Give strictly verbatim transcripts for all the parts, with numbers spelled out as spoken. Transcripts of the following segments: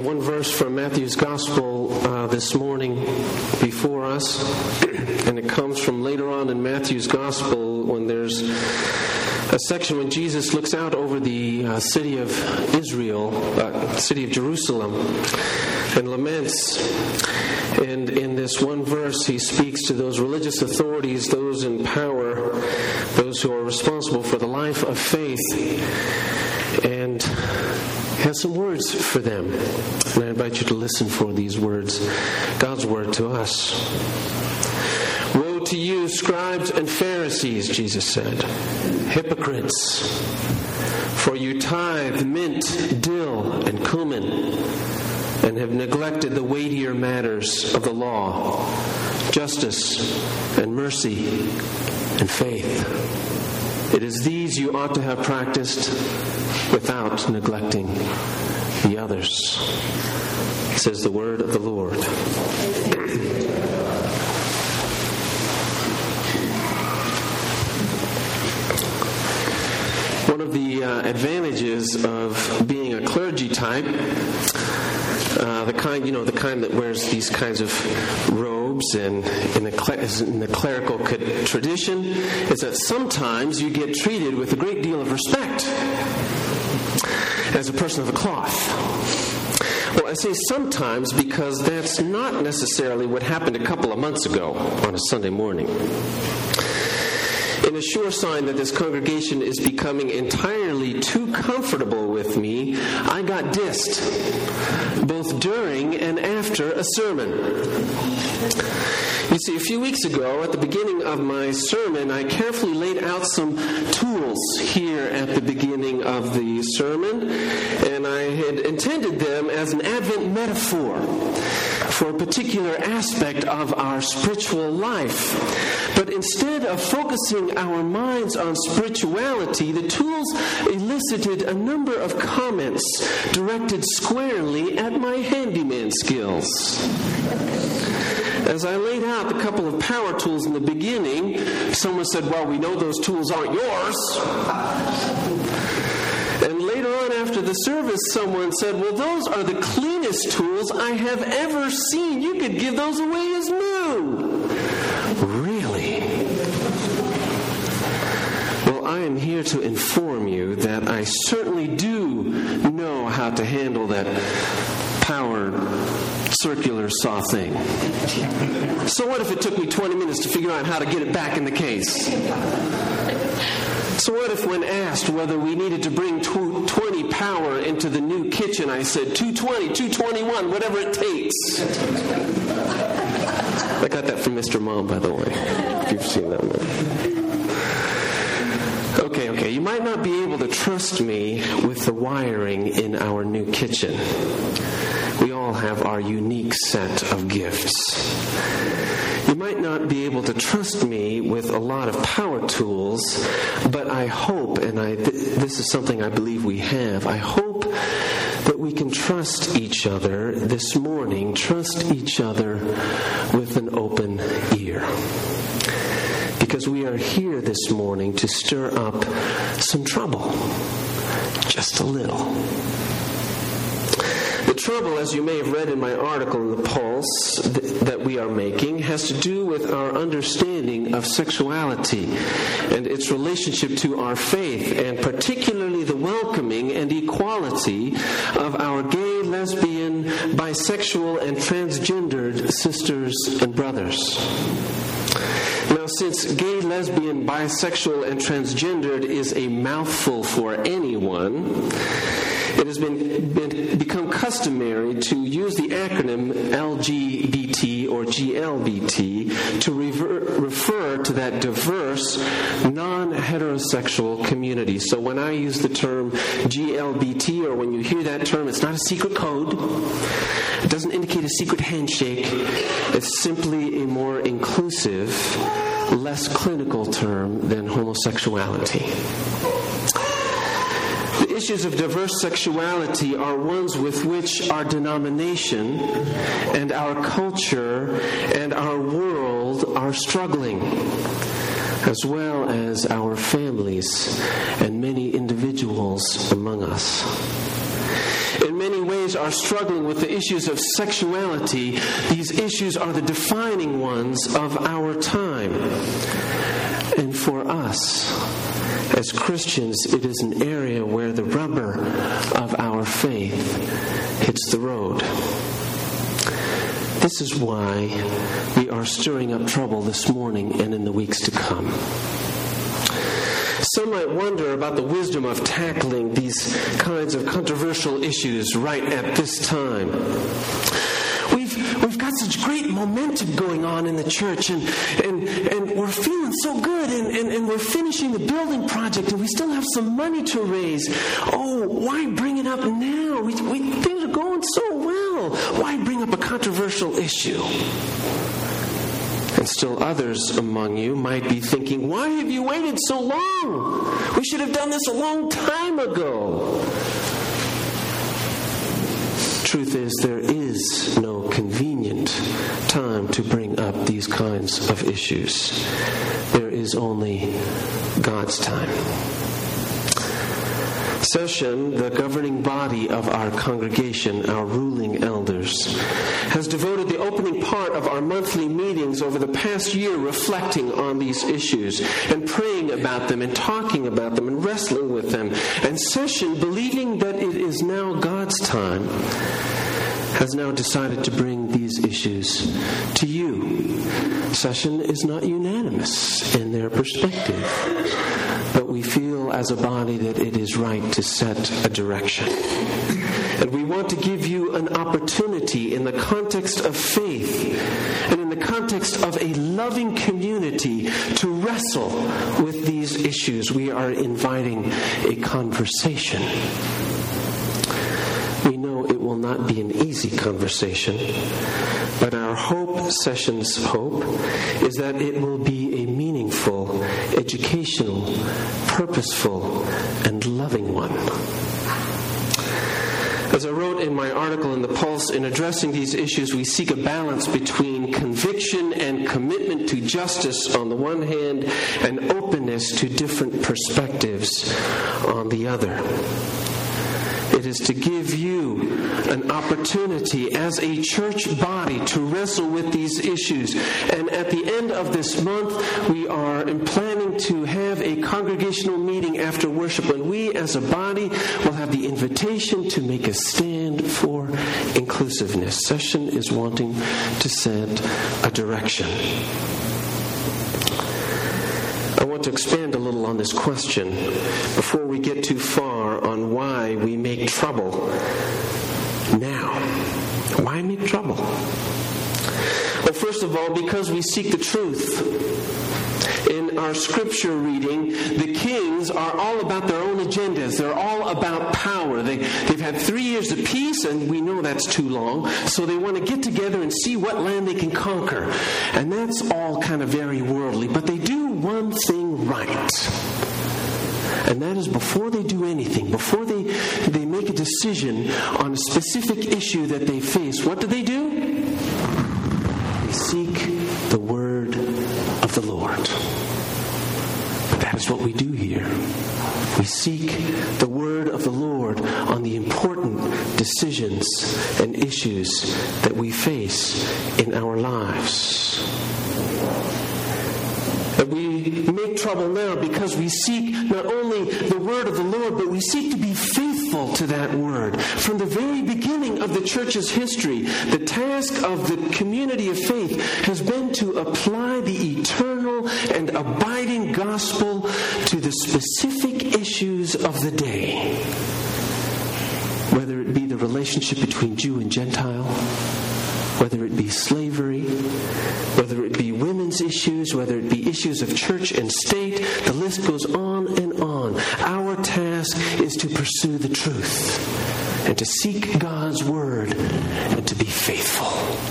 one verse from Matthew's Gospel uh, this morning before us, and it comes from later on in Matthew's Gospel when there's a section when Jesus looks out over the uh, city of Israel, uh, city of Jerusalem, and laments. And in this one verse, he speaks to those religious authorities, those in power, those who are responsible for the life of faith, and has some words for them. And I invite you to listen for these words, God's word to us. Woe to you, scribes and Pharisees, Jesus said, hypocrites, for you tithe mint, dill, and cumin, and have neglected the weightier matters of the law, justice and mercy and faith. It is these you ought to have practiced without neglecting the others, says the word of the Lord. One of the uh, advantages of being a clergy type, uh, the kind, you know, the kind that wears these kinds of robes and in the, in the clerical tradition, is that sometimes you get treated with a great deal of respect as a person of the cloth. Well, I say sometimes because that's not necessarily what happened a couple of months ago on a Sunday morning. In a sure sign that this congregation is becoming entirely too comfortable with me, I got dissed, both during and after a sermon. You see, a few weeks ago, at the beginning of my sermon, I carefully laid out some tools here at the beginning of the sermon, and I had intended them as an Advent metaphor for a particular aspect of our spiritual life. But instead of focusing our minds on spirituality, the tools elicited a number of comments directed squarely at my handyman skills. As I laid out the couple of power tools in the beginning, someone said, well, we know those tools aren't yours. And later on after the service, someone said, well, those are the cleanest tools I have ever seen. You could give those away as new. Really? Well, I am here to inform you that I certainly do know how to handle that powered circular saw thing. So what if it took me twenty minutes to figure out how to get it back in the case? So what if when asked whether we needed to bring twenty power into the new kitchen, I said two twenty, two twenty-one, whatever it takes. I got that from Mister Mom, by the way, if you've seen that one. Okay, okay, you might not be able to trust me with the wiring in our new kitchen. We all have our unique set of gifts. You might not be able to trust me with a lot of power tools, but I hope, and I th- this is something I believe we have, I hope that we can trust each other this morning, trust each other with an open ear. Because we are here this morning to stir up some trouble, just a little. The trouble, as you may have read in my article in the Pulse th- that we are making, has to do with our understanding of sexuality and its relationship to our faith, and particularly the welcoming and equality of our gay, lesbian, bisexual, and transgendered sisters and brothers. Now, since gay, lesbian, bisexual, and transgendered is a mouthful for anyone, it has been, been become customary to use the acronym L G B T or G L B T to rever, refer to that diverse, non-heterosexual community. So when I use the term G L B T, or when you hear that term, it's not a secret code. It doesn't indicate a secret handshake. It's simply a more inclusive, less clinical term than homosexuality. The issues of diverse sexuality are ones with which our denomination and our culture and our world are struggling, as well as our families and many individuals among us. in many ways are struggling with the issues of sexuality, these issues are the defining ones of our time. And for us, as Christians, it is an area where the rubber of our faith hits the road. This is why we are stirring up trouble this morning and in the weeks to come. Some might wonder about the wisdom of tackling these kinds of controversial issues right at this time. We've we've got such great momentum going on in the church, and and, and we're feeling so good, and, and, and we're finishing the building project, and we still have some money to raise. Oh, why bring it up now? We, we things are going so well. Why bring up a controversial issue? And still others among you might be thinking, why have you waited so long? We should have done this a long time ago. Truth is, there is no convenient time to bring up these kinds of issues. There is only God's time. Session, the governing body of our congregation, our ruling elders, has devoted the opening part of our monthly meetings over the past year reflecting on these issues and praying about them and talking about them and wrestling with them. And Session, believing that it is now God's time, has now decided to bring these issues to you. Session is not unanimous in their perspective, but we feel as a body that it is right to set a direction. And we want to give you an opportunity in the context of faith and in the context of a loving community to wrestle with these issues. We are inviting a conversation. We know it will not be an easy conversation, but our hope, Session's hope, is that it will be a meaningful, educational, purposeful, and loving one. As I wrote in my article in The Pulse, in addressing these issues, we seek a balance between conviction and commitment to justice on the one hand, and openness to different perspectives on the other. It is to give you an opportunity as a church body to wrestle with these issues. And at the end of this month, we are planning to have a congregational meeting after worship, and we as a body will have the invitation to make a stand for inclusiveness. Session is wanting to set a direction. I want to expand a little on this question before we get too far on why we make trouble now. Why make trouble? Well, first of all, because we seek the truth. In our scripture reading, the kings are all about their own agendas. They're all about power. They, they've had three years of peace, and we know that's too long. So they want to get together and see what land they can conquer. And that's all kind of very worldly. But they do one thing right. And that is before they do anything, before they, they make a decision on a specific issue that they face, what do they do? They seek the word of the Lord. That is what we do here. We seek the word of the Lord on the important decisions and issues that we face in our lives. And we make trouble now because we seek not only the word of the Lord, but we seek to be faithful to that word. From the very beginning of the church's history, the task of the community of faith has been to apply the eternal and abiding gospel to the specific issues of the day. Whether it be the relationship between Jew and Gentile, whether it be slavery, whether it be women's issues, whether it be issues of church and state, the list goes on and on. Our task is to pursue the truth and to seek God's word and to be faithful.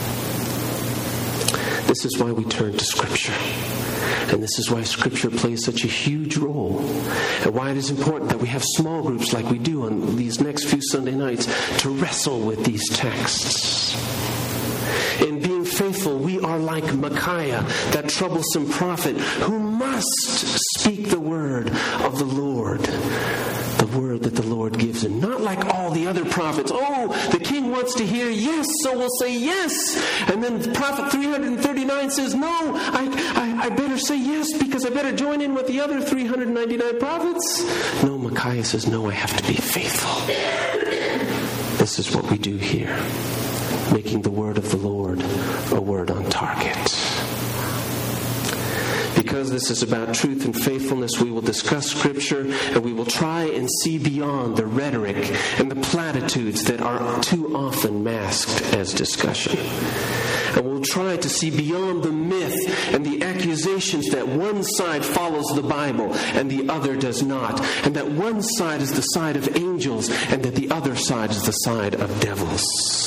This is why we turn to Scripture. And this is why Scripture plays such a huge role, and why it is important that we have small groups like we do on these next few Sunday nights to wrestle with these texts. In being faithful, we are like Micaiah, that troublesome prophet who must speak the word of the Lord. The word that the Lord gives him. Not like all the other prophets. Oh, the king wants to hear yes, so we'll say yes. And then the prophet three hundred thirty-nine says, no, I, I, I better say yes because I better join in with the other three hundred ninety-nine prophets. No, Micaiah says, no, I have to be faithful. This is what we do here, making the word of the Lord a word on target. Because this is about truth and faithfulness, we will discuss Scripture and we will try and see beyond the rhetoric and the platitudes that are too often masked as discussion. And we'll try to see beyond the myth and the accusations that one side follows the Bible and the other does not, and that one side is the side of angels and that the other side is the side of devils.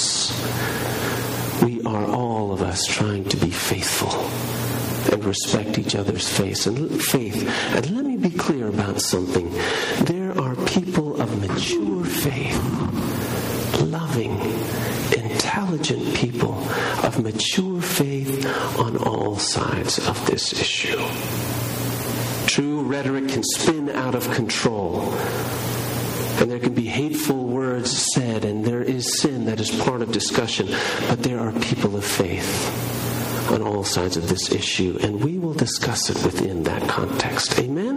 We are all of us trying to be faithful and respect each other's faith. And faith. And let me be clear about something. There are people of mature faith, loving, intelligent people of mature faith on all sides of this issue. True rhetoric can spin out of control. And there can be hateful words said, and there is sin that is part of discussion. But there are people of faith on all sides of this issue, and we will discuss it within that context. Amen?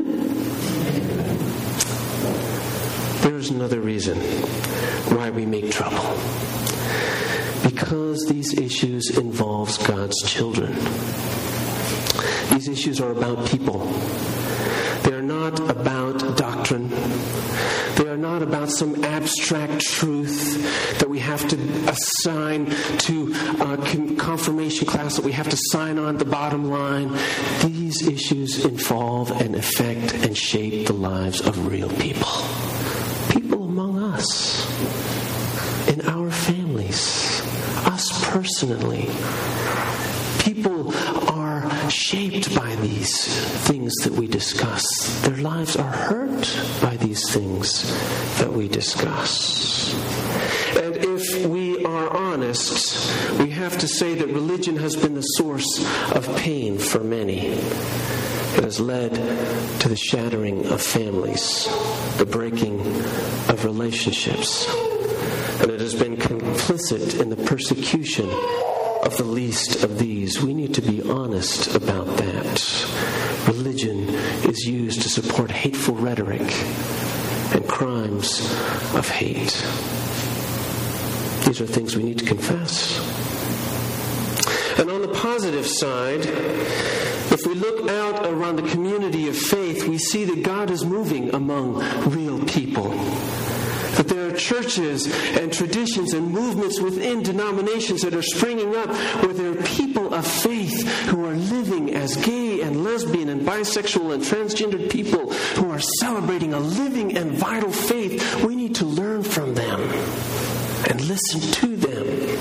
There's another reason why we make trouble. Because these issues involve God's children. These issues are about people. They are not about doctrine. They are not about some abstract truth that we have to assign to a confirmation class that we have to sign on the bottom line. These issues involve and affect and shape the lives of real people. People among us, in our families, us personally. People are shaped by these things that we discuss. Their lives are hurt by these things that we discuss. And if we are honest, we have to say that religion has been the source of pain for many. It has led to the shattering of families, the breaking of relationships, and it has been complicit in the persecution of the least of these. We need to be honest about that. Religion is used to support hateful rhetoric and crimes of hate. These are things we need to confess. And on the positive side, if we look out around the community of faith, we see that God is moving among real people. That there are churches and traditions and movements within denominations that are springing up where there are people of faith who are living as gay and lesbian and bisexual and transgendered people who are celebrating a living and vital faith. We need to learn from them and listen to them.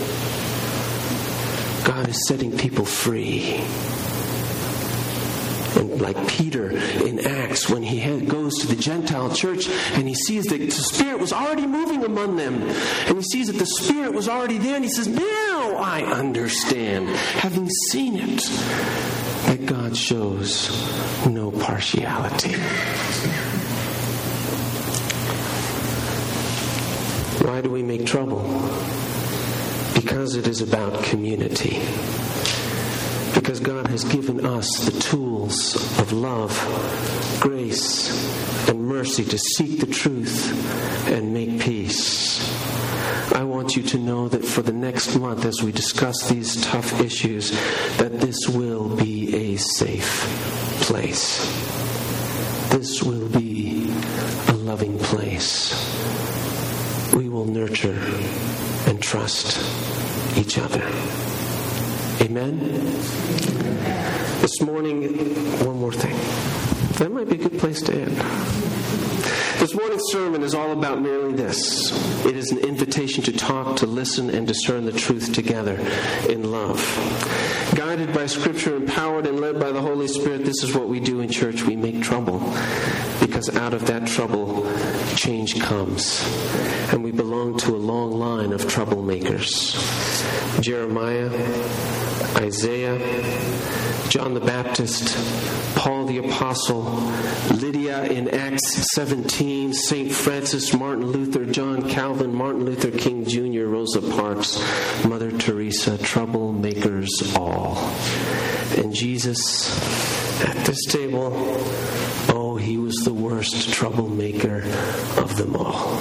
God is setting people free. And like Peter in Acts, when he had, goes to the Gentile church and he sees that the Spirit was already moving among them, and he sees that the Spirit was already there, and he says, now I understand, having seen it, that God shows no partiality. Why do we make trouble? Because it is about community. Because God has given us the tools of love, grace, and mercy to seek the truth and make peace. I want you to know that for the next month, as we discuss these tough issues, that this will be a safe place. This will be a loving place. We will nurture and trust each other. Amen? This morning, one more thing. That might be a good place to end. This morning's sermon is all about merely this. It is an invitation to talk, to listen, and discern the truth together in love. Guided by Scripture, empowered and led by the Holy Spirit, this is what we do in church. We make trouble. because out of that trouble, change comes. And we belong to a long line of troublemakers. Jeremiah, Isaiah, John the Baptist, Paul the Apostle, Lydia in Acts seventeen, Saint Francis, Martin Luther, John Calvin, Martin Luther King Junior, Rosa Parks, Mother Teresa, troublemakers all. And Jesus, at this table, oh, he was the worst troublemaker of them all.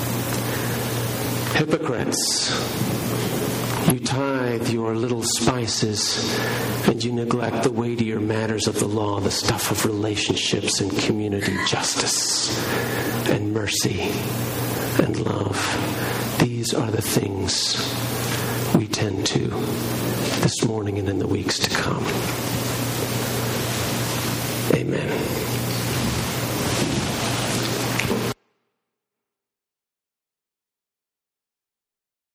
Hypocrites, you tithe your little spices and you neglect the weightier matters of the law, the stuff of relationships and community justice and mercy and love. These are the things we tend to this morning and in the weeks to come.